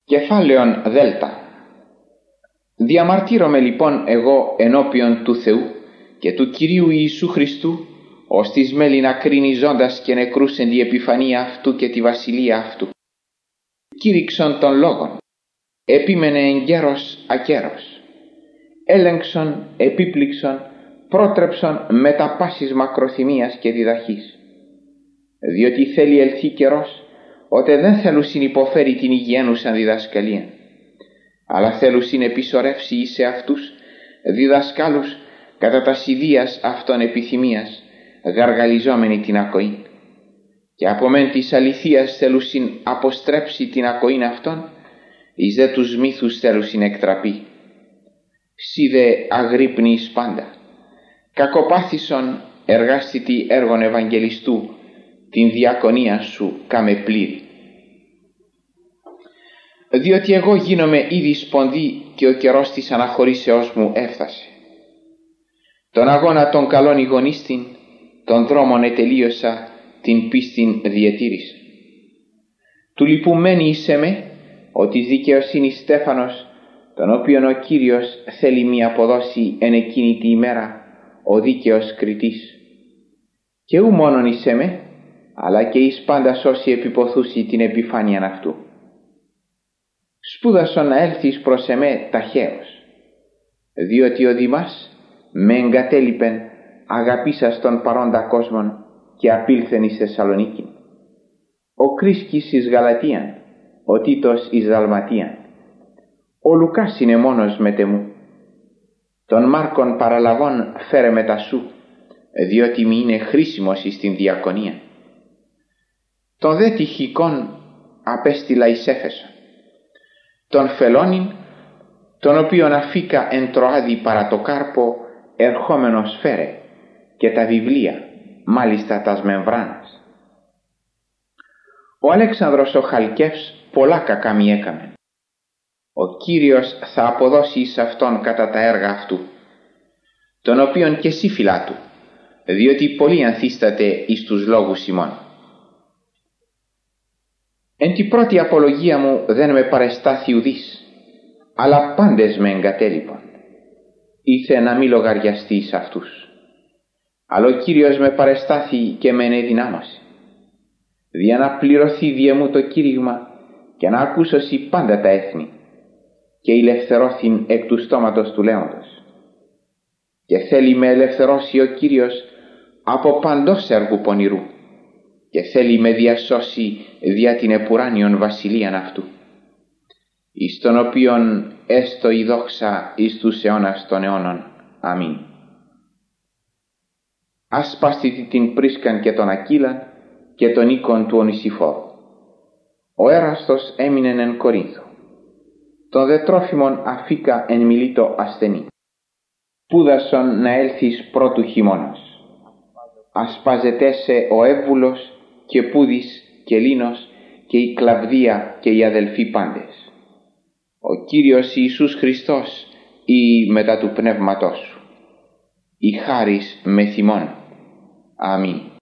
Κεφάλαιον Δέλτα. Διαμαρτύρομαι λοιπόν εγώ ενώπιον του Θεού και του Κυρίου Ιησού Χριστού, ως της μέλη να κρίνει ζώντας και νεκρούς εν τη επιφανία αυτού και τη βασιλεία αυτού. Κήρυξον των λόγων, επίμενε εν γέρος ακέρος, έλεγξον, επίπληξον, πρότρεψον μετά πάσης μακροθυμίας και διδαχής. Διότι θέλει ελθεί καιρός, ότε δεν θέλουσιν υποφέρει την υγιένουσαν διδασκαλία, αλλά θέλουσιν επισορεύσει εις σε αυτούς διδασκάλους κατά τας ιδείας αυτών επιθυμίας, γαργαλιζόμενοι την ακοή, και από μεν της αληθείας θέλουσιν αποστρέψει την ακοήν αυτών, εις δε τους μύθους θέλουσιν εκτραπεί. Σύ δε αγρύπνεις πάντα, κακοπάθησον εργάστητη έργων Ευαγγελιστού, την διακονία σου κάμε πλήρη. Διότι εγώ γίνομαι ήδη σπονδί και ο καιρός της αναχωρήσεώς μου έφτασε. Τον αγώνα των καλών ηγονίστην, των δρόμων ετελείωσα, την πίστην διετήρησα. Του λυπουμένη είσαι με, ότι δικαιοσύνη στέφανος, τον οποίον ο Κύριος θέλει μη αποδώσει εν εκείνη τη ημέρα, ο δίκαιος κριτής. Και ου μόνον είσαι με, αλλά και εις πάντας όσοι επιποθούσι την επιφάνειαν αυτού. Σπούδασον να έλθεις προς εμέ ταχαίως, διότι ο Δημάς με εγκατέλειπεν αγαπήσας τον παρόντα κόσμον και απήλθεν εις Θεσσαλονίκην. Ο Κρίσκης εις Γαλατίαν, ο Τίτος εις Δαλματίαν. Ο Λουκάς είναι μόνος μετεμού. Τον Μάρκον παραλαβών φέρε μετά σου, διότι μη είναι χρήσιμος εις την διακονία. Τον δε Τυχικόν απέστειλα εις Έφεσον. Τον Φελώνην, τον οποίον αφήκα εν Τροάδη παρά το Κάρπο, ερχόμενος φέρε, και τα βιβλία, μάλιστα τας μεμβράνας. Ο Αλέξανδρος ο Χαλκεύς πολλά κακά μη έκαμεν. Ο Κύριος θα αποδώσει εις αυτόν κατά τα έργα αυτού, τον οποίον και εσύ φυλάτου, διότι πολύ ανθίσταται εις τους λόγους ημών. Εν τη πρώτη απολογία μου δεν με παρεστάθη ουδής, αλλά πάντες με εγκατέλειπον. Ήθε να μη λογαριαστεί εις αυτούς. Αλλά ο Κύριος με παρεστάθη και με ενεδυνάμωσε, δια να πληρωθεί διε μου το κήρυγμα και να ακούσωσι πάντα τα έθνη, και ελευθερώθην εκ του στόματος του λέοντος. Και θέλει με ελευθερώσει ο Κύριος από παντός έργου πονηρού, και θέλει με διασώσει δια την επουράνιον βασιλείαν αυτού, εις τον οποίον έστω η δόξα εις τους αιώνας των αιώνων. Αμήν. Ασπάστητη την Πρίσκαν και τον Ακύλαν και τον οίκον του Ονησιφόρου. Ο Έραστος έμεινεν εν Κορίνθο. Τον δε Τρόφιμον αφήκα εν Μιλήτο ασθενή. Πούδασον να έλθεις πρώτου χειμώνας. Ασπάζετέσαι ο Εύβουλος και Πούδης και Λίνος και η Κλαβδία και οι αδελφοί πάντες. Ο Κύριος Ιησούς Χριστός ή μετά του πνεύματός σου. Η χάρις με θυμών. Αμήν.